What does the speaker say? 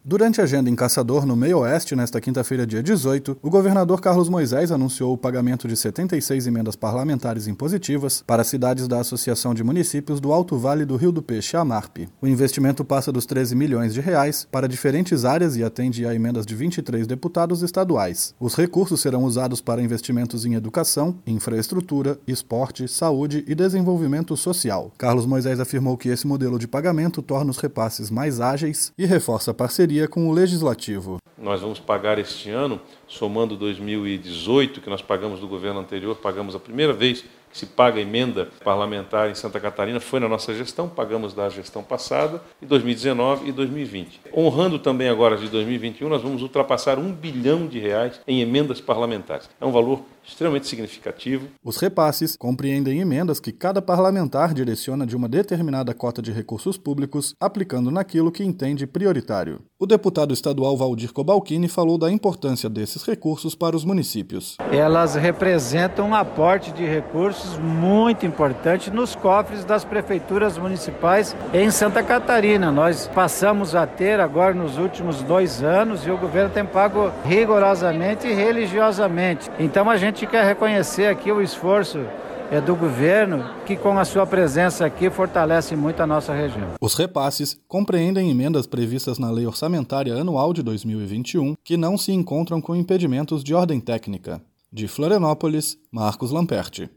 Durante a agenda em Caçador, no Meio-Oeste, nesta quinta-feira, dia 18, o governador Carlos Moisés anunciou o pagamento de 76 emendas parlamentares impositivas para cidades da Associação de Municípios do Alto Vale do Rio do Peixe, AMARP. O investimento passa dos 13 milhões de reais para diferentes áreas e atende a emendas de 23 deputados estaduais. Os recursos serão usados para investimentos em educação, infraestrutura, esporte, saúde e desenvolvimento social. Carlos Moisés afirmou que esse modelo de pagamento torna os repasses mais ágeis e reforça a parceria com o Legislativo. Nós vamos pagar este ano, somando 2018, que nós pagamos do governo anterior, pagamos a primeira vez que se paga emenda parlamentar em Santa Catarina, foi na nossa gestão, pagamos da gestão passada, em 2019 e 2020. Honrando também agora de 2021, nós vamos ultrapassar R$1 bilhão em emendas parlamentares. É um valor extremamente significativo. Os repasses compreendem emendas que cada parlamentar direciona de uma determinada cota de recursos públicos, aplicando naquilo que entende prioritário. O deputado estadual Valdir Cobalcini falou da importância desses recursos para os municípios. Elas representam um aporte de recursos muito importante nos cofres das prefeituras municipais em Santa Catarina. Nós passamos a ter agora nos últimos 2 anos e o governo tem pago rigorosamente e religiosamente. Então a gente quer reconhecer aqui o esforço do governo, que com a sua presença aqui fortalece muito a nossa região. Os repasses compreendem emendas previstas na Lei Orçamentária Anual de 2021, que não se encontram com impedimentos de ordem técnica. De Florianópolis, Marcos Lamperti.